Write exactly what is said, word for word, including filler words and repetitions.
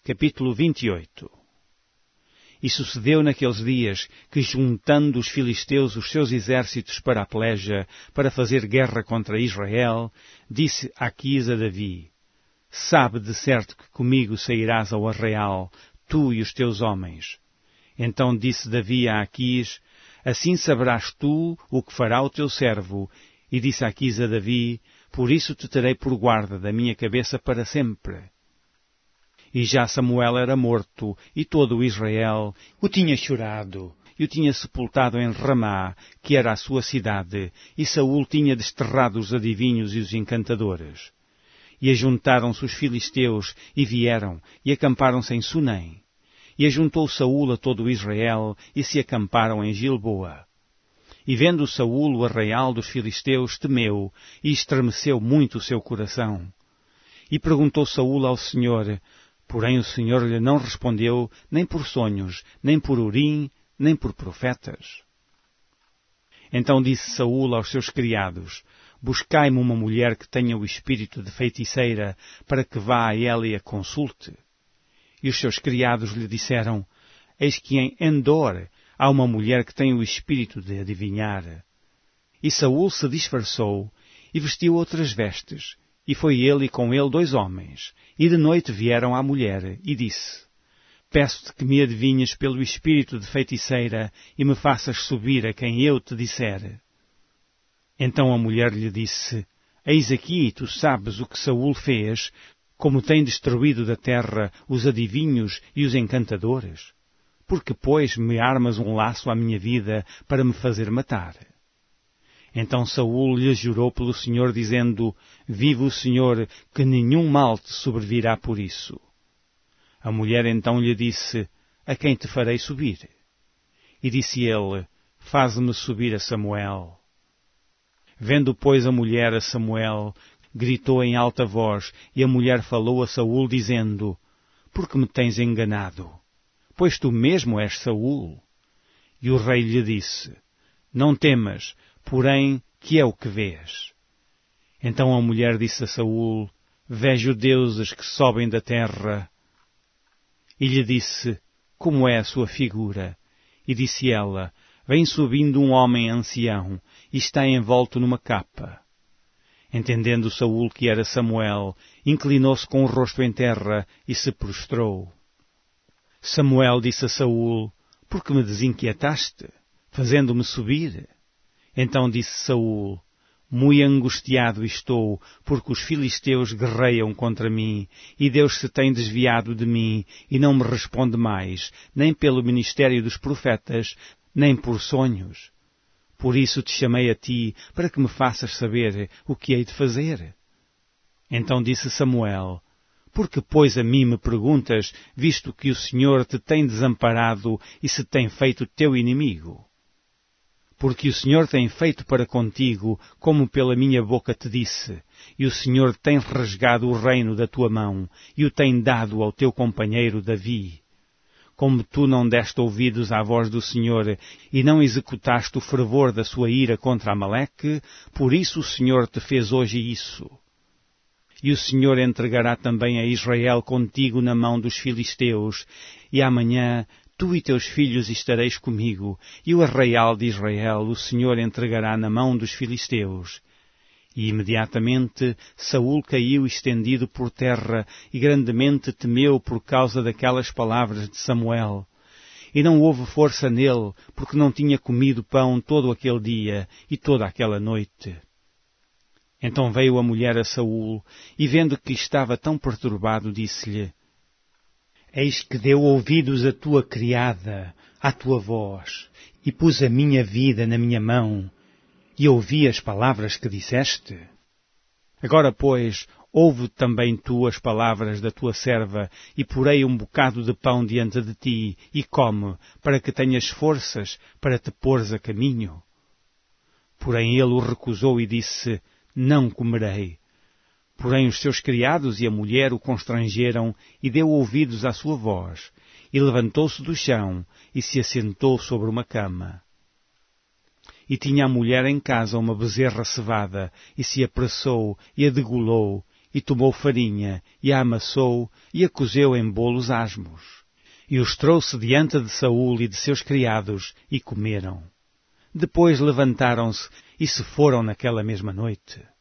Capítulo vinte e oito. E sucedeu naqueles dias que, juntando os filisteus os seus exércitos para a peleja, para fazer guerra contra Israel, disse Aquis a Davi: Sabe de certo que comigo sairás ao arraial, tu e os teus homens. Então disse Davi a Aquis: Assim saberás tu o que fará o teu servo. E disse Aquis a Davi: Por isso te terei por guarda da minha cabeça para sempre. E já Samuel era morto, e todo o Israel o tinha chorado, e o tinha sepultado em Ramá, que era a sua cidade, e Saul tinha desterrado os adivinhos e os encantadores. E ajuntaram-se os filisteus, e vieram, e acamparam-se em Sunem. E ajuntou Saul a todo o Israel, e se acamparam em Gilboa. E vendo Saul o arraial dos filisteus, temeu, e estremeceu muito o seu coração. E perguntou Saul ao Senhor, porém o Senhor lhe não respondeu, nem por sonhos, nem por Urim, nem por profetas. Então disse Saul aos seus criados: Buscai-me uma mulher que tenha o espírito de feiticeira, para que vá a ela e a consulte. E os seus criados lhe disseram: Eis que em Endor há uma mulher que tem o espírito de adivinhar. E Saul se disfarçou e vestiu outras vestes, e foi ele e com ele dois homens, e de noite vieram à mulher, e disse: Peço-te que me adivinhes pelo espírito de feiticeira, e me faças subir a quem eu te disser. Então a mulher lhe disse: Eis aqui, tu sabes o que Saul fez, como tem destruído da terra os adivinhos e os encantadores. Porque, pois, me armas um laço à minha vida para me fazer matar? Então Saul lhe jurou pelo Senhor, dizendo: Vive o Senhor, que nenhum mal te sobrevirá por isso. A mulher então lhe disse: A quem te farei subir? E disse ele: Faze-me subir a Samuel. Vendo, pois, a mulher a Samuel, gritou em alta voz, e a mulher falou a Saul, dizendo: Por que me tens enganado? Pois tu mesmo és Saul. E o rei lhe disse: Não temas, porém, que é o que vês? Então a mulher disse a Saul: Vejo deuses que sobem da terra. E lhe disse: Como é a sua figura? E disse ela: Vem subindo um homem ancião, e está envolto numa capa. Entendendo Saul que era Samuel, inclinou-se com o rosto em terra e se prostrou. Samuel disse a Saul: Por que me desinquietaste, fazendo-me subir? Então disse Saul: Muito angustiado estou, porque os filisteus guerreiam contra mim, e Deus se tem desviado de mim, e não me responde mais, nem pelo ministério dos profetas, nem por sonhos. Por isso te chamei a ti, para que me faças saber o que hei de fazer. Então disse Samuel: Por que, pois, a mim me perguntas, visto que o Senhor te tem desamparado e se tem feito teu inimigo? Porque o Senhor tem feito para contigo, como pela minha boca te disse, e o Senhor tem rasgado o reino da tua mão, e o tem dado ao teu companheiro Davi. Como tu não deste ouvidos à voz do Senhor, e não executaste o fervor da sua ira contra Amaleque, por isso o Senhor te fez hoje isso. E o Senhor entregará também a Israel contigo na mão dos filisteus, e amanhã tu e teus filhos estareis comigo, e o arraial de Israel o Senhor entregará na mão dos filisteus. E imediatamente Saul caiu estendido por terra, e grandemente temeu por causa daquelas palavras de Samuel. E não houve força nele, porque não tinha comido pão todo aquele dia e toda aquela noite. Então veio a mulher a Saul, e vendo que estava tão perturbado, disse-lhe: Eis que deu ouvidos a tua criada, à tua voz, e pus a minha vida na minha mão, e ouvi as palavras que disseste. Agora, pois, ouve também tu as palavras da tua serva, e porei um bocado de pão diante de ti, e come, para que tenhas forças para te pôres a caminho. Porém ele o recusou e disse: Não comerei. Porém os seus criados e a mulher o constrangeram, e deu ouvidos à sua voz, e levantou-se do chão, e se assentou sobre uma cama. E tinha a mulher em casa uma bezerra cevada, e se apressou, e a degolou, e tomou farinha, e a amassou, e a cozeu em bolos asmos. E os trouxe diante de Saul e de seus criados, e comeram. Depois levantaram-se e se foram naquela mesma noite.